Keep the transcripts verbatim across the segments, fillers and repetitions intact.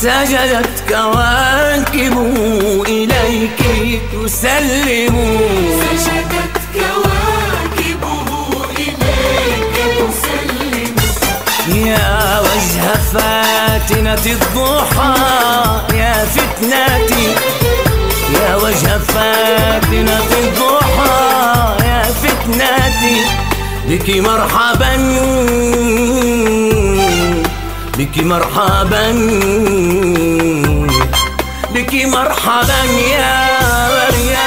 سجدت كواكب إليك تسلم، سجدت كواكبه إليك تسلم. يا وجه فاتنة الضحى يا فتنتي، يا وجه فاتنة الضحى يا فتنتي، بك مرحبا بك مرحبا بك مرحبا يا مريم.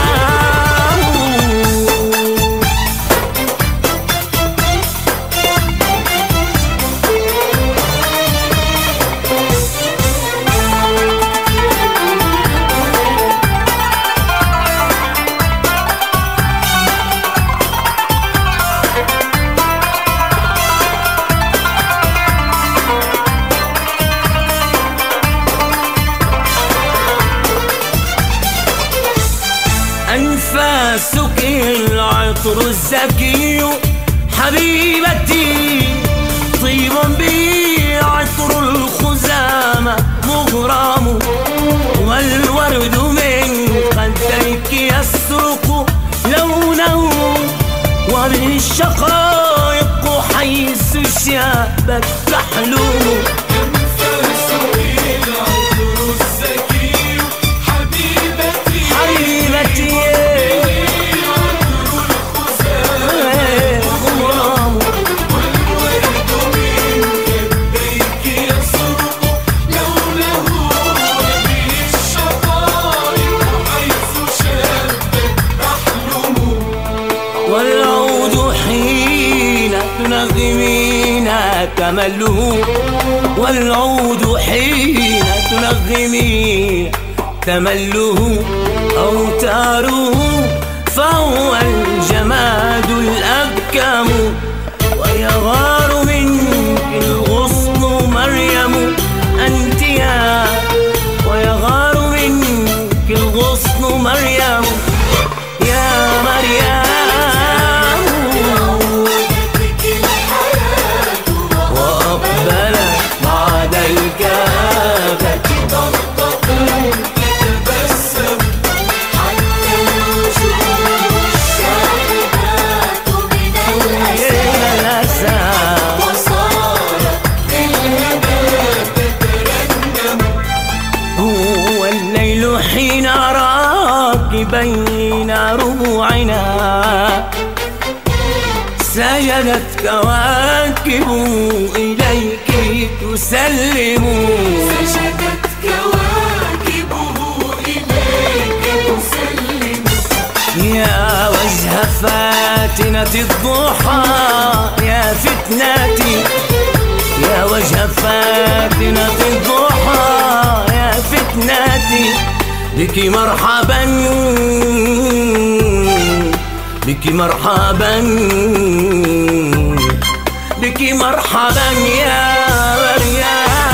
أنفاسك العطر الزكي حبيبتي، طيب به عطر الخزامى مغرم، والورد من خديك يسرق لونه، وبالشقائق حيث شابت تحلم. والعود حين تنغمين تمله، والعود حين تنغمين تمله، أوتاره فهو الجماد الأبكم، ويغار منك الغصن مريم أنت يا، ويغار منك الغصن مريم يا مريم. حين أراك بين ربوعنا سجدت كواكب إليك تسلم، سجدت كواكبه إليك تسلم. يا وجه فاتنة الضحى يا فتنتي، يا وجه فاتنة الضحى يا فتنتي، بك مرحبا بك مرحبا بك مرحبا يا مريم.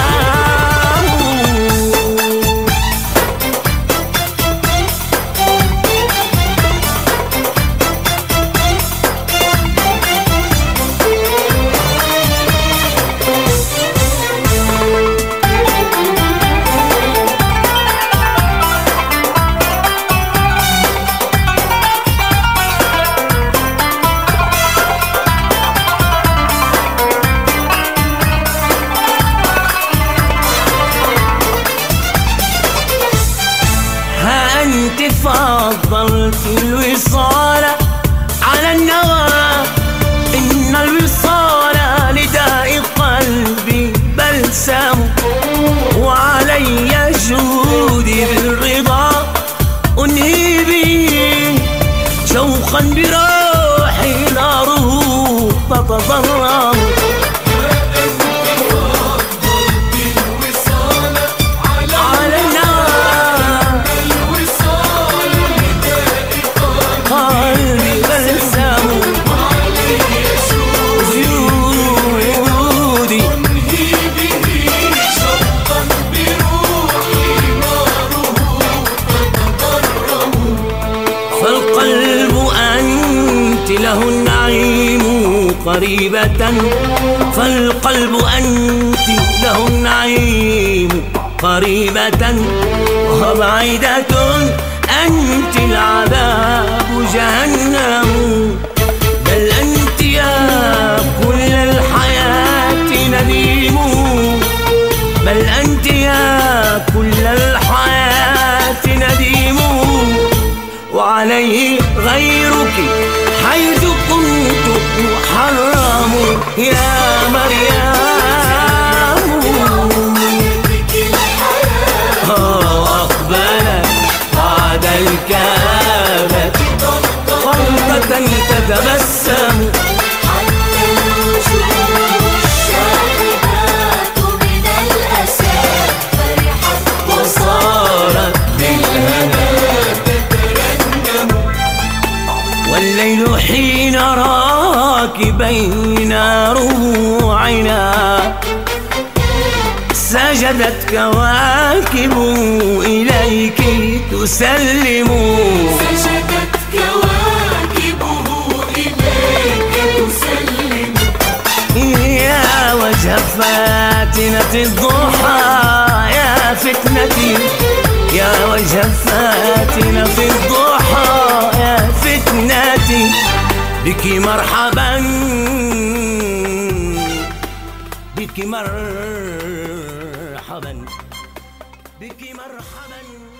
أنت فضلت الوصال على النوى، إن الوصال لداء قلبي بلسم، وعلي جودي بالرضا أنهي به شوقا بروحي ناره تتضرم. فالقلب أنت له النعيم قريبة، فالقلب أنت له النعيم قريبة وبعيدة أنت العذاب جهنم. بل أنت يا كل الحياة نديم، بل أنت يا كل الحياة نديم، وعليه غيرك حيث كنت محرم يا مريم. وأقبلت بعد الكآبة خلطة تتبسم، حتى الوجوه الشاهبات من الأسى فرحت وصارت بالهنا تترنم. والليل حين راك بين روعنا سجدت كواكب إليك تسلم. سجدت كواكبه إليك تسلم. يا وجه فاتنة الضحى يا فتنتي، يا وجه فاتنة الضحى يا فتنتي، بك مرحبا بك مرحبا بك مرحبا.